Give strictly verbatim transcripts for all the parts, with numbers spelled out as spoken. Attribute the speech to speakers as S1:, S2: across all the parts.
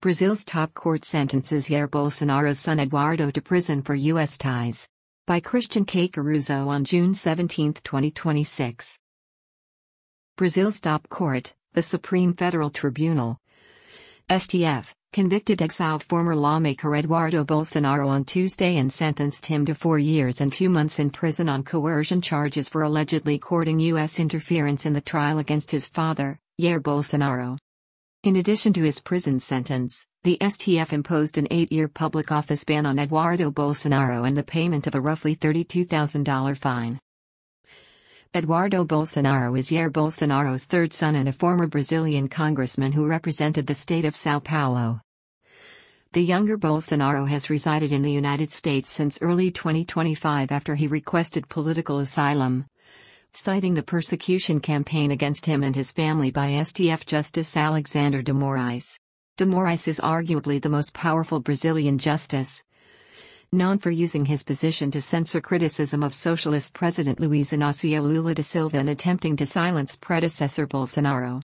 S1: Brazil's top court sentences Jair Bolsonaro's son Eduardo to prison for U S ties. By Christian K. Caruso on June seventeenth, twenty twenty-six. Brazil's top court, the Supreme Federal Tribunal, S T F, convicted exiled former lawmaker Eduardo Bolsonaro on Tuesday and sentenced him to four years and two months in prison on coercion charges for allegedly courting U S interference in the trial against his father, Jair Bolsonaro. In addition to his prison sentence, the S T F imposed an eight-year public office ban on Eduardo Bolsonaro and the payment of a roughly thirty-two thousand dollars fine. Eduardo Bolsonaro is Jair Bolsonaro's third son and a former Brazilian congressman who represented the state of São Paulo. The younger Bolsonaro has resided in the United States since early twenty twenty-five after he requested political asylum, citing the persecution campaign against him and his family by S T F Justice Alexandre de Moraes. De Moraes is arguably the most powerful Brazilian justice, known for using his position to censor criticism of socialist President Luiz Inácio Lula da Silva and attempting to silence predecessor Bolsonaro.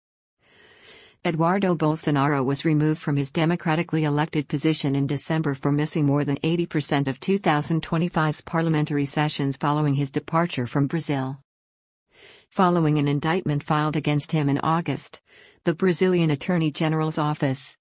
S1: Eduardo Bolsonaro was removed from his democratically elected position in December for missing more than eighty percent of two thousand twenty-five's parliamentary sessions following his departure from Brazil. Following an indictment filed against him in August, the Brazilian Attorney General's office,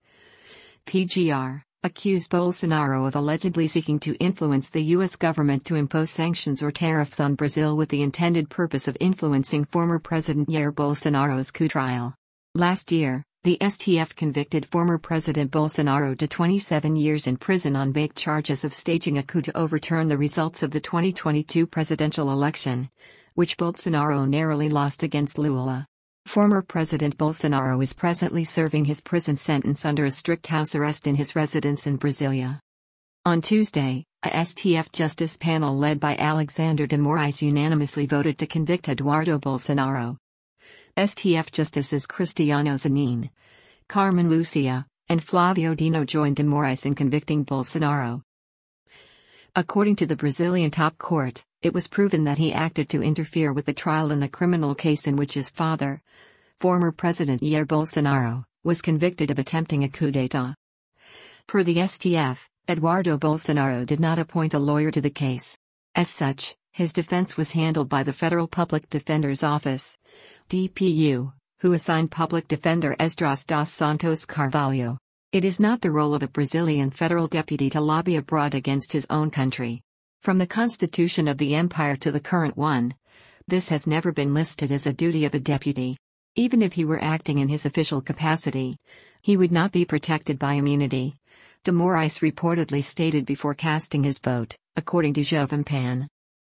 S1: P G R, accused Bolsonaro of allegedly seeking to influence the U S government to impose sanctions or tariffs on Brazil with the intended purpose of influencing former President Jair Bolsonaro's coup trial. Last year, the S T F convicted former President Bolsonaro to twenty-seven years in prison on vague charges of staging a coup to overturn the results of the twenty twenty-two presidential election, which Bolsonaro narrowly lost against Lula. Former President Bolsonaro is presently serving his prison sentence under a strict house arrest in his residence in Brasilia. On Tuesday, a S T F justice panel led by Alexandre de Moraes unanimously voted to convict Eduardo Bolsonaro. S T F Justices Cristiano Zanin, Carmen Lucia, and Flávio Dino joined de Moraes in convicting Bolsonaro. According to the Brazilian top court, it was proven that he acted to interfere with the trial in the criminal case in which his father, former President Jair Bolsonaro, was convicted of attempting a coup d'état. Per the S T F, Eduardo Bolsonaro did not appoint a lawyer to the case. As such, his defense was handled by the Federal Public Defender's Office, D P U, who assigned Public Defender Esdras dos Santos Carvalho. It is not the role of a Brazilian federal deputy to lobby abroad against his own country. From the Constitution of the Empire to the current one, this has never been listed as a duty of a deputy. Even if he were acting in his official capacity, he would not be protected by immunity, de Moraes reportedly stated before casting his vote, according to Jovem Pan.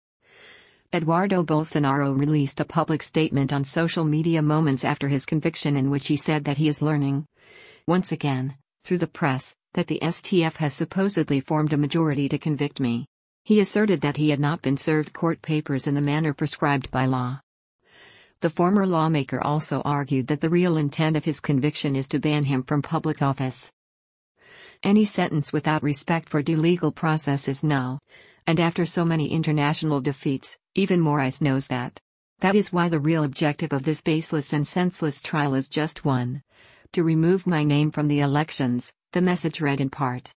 S1: Eduardo Bolsonaro released a public statement on social media moments after his conviction in which he said that he is learning, once again, through the press, that the S T F has supposedly formed a majority to convict me. He asserted that he had not been served court papers in the manner prescribed by law. The former lawmaker also argued that the real intent of his conviction is to ban him from public office. Any sentence without respect for due legal process is null, and after so many international defeats, even Moraes knows that. That is why the real objective of this baseless and senseless trial is just one: to remove my name from the elections, the message read in part.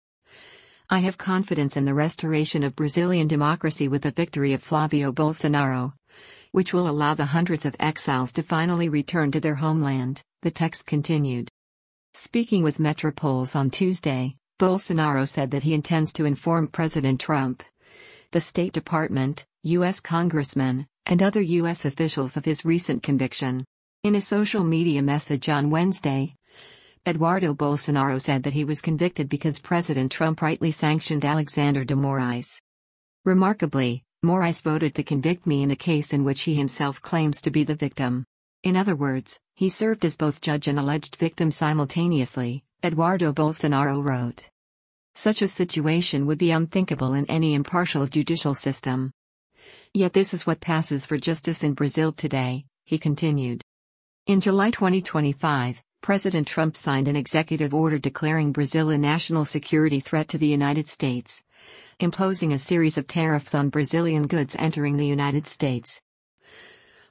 S1: I have confidence in the restoration of Brazilian democracy with the victory of Flávio Bolsonaro, which will allow the hundreds of exiles to finally return to their homeland, the text continued. Speaking with Metrópolis on Tuesday, Bolsonaro said that he intends to inform President Trump, the State Department, U S congressmen, and other U S officials of his recent conviction. In a social media message on Wednesday, Eduardo Bolsonaro said that he was convicted because President Trump rightly sanctioned Alexandre de Moraes. Remarkably, Moraes voted to convict me in a case in which he himself claims to be the victim. In other words, he served as both judge and alleged victim simultaneously, Eduardo Bolsonaro wrote. Such a situation would be unthinkable in any impartial judicial system. Yet this is what passes for justice in Brazil today, he continued. In July twenty twenty-five, President Trump signed an executive order declaring Brazil a national security threat to the United States, imposing a series of tariffs on Brazilian goods entering the United States.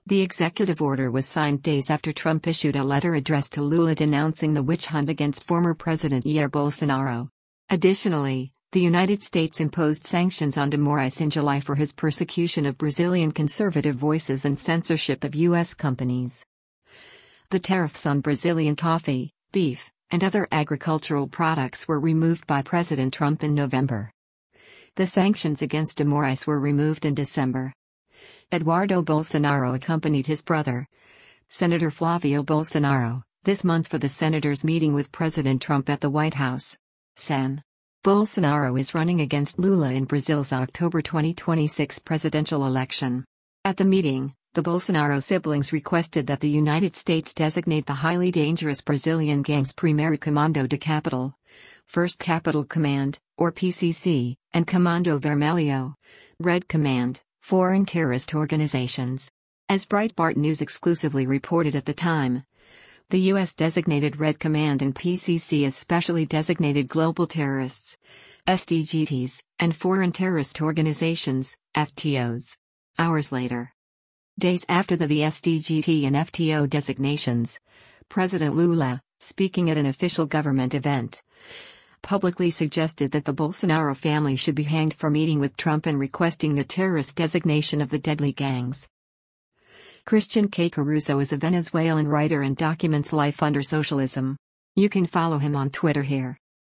S1: The executive order was signed days after Trump issued a letter addressed to Lula denouncing the witch hunt against former President Jair Bolsonaro. Additionally, the United States imposed sanctions on de Moraes in July for his persecution of Brazilian conservative voices and censorship of U S companies. The tariffs on Brazilian coffee, beef, and other agricultural products were removed by President Trump in November. The sanctions against de Moraes were removed in December. Eduardo Bolsonaro accompanied his brother, Senator Flavio Bolsonaro, this month for the senators' meeting with President Trump at the White House. Sen. Bolsonaro is running against Lula in Brazil's October twenty twenty-six presidential election. At the meeting, the Bolsonaro siblings requested that the United States designate the highly dangerous Brazilian gangs Primeiro Comando de Capital, First Capital Command, or P C C, and Comando Vermelho, Red Command, foreign terrorist organizations. As Breitbart News exclusively reported at the time, the U S designated Red Command and P C C as specially designated global terrorists, S D G Ts, and foreign terrorist organizations, F T Os. Hours later, days after the, the S D G T and F T O designations, President Lula, speaking at an official government event, publicly suggested that the Bolsonaro family should be hanged for meeting with Trump and requesting the terrorist designation of the deadly gangs. Christian K. Caruso is a Venezuelan writer and documents life under socialism. You can follow him on Twitter here.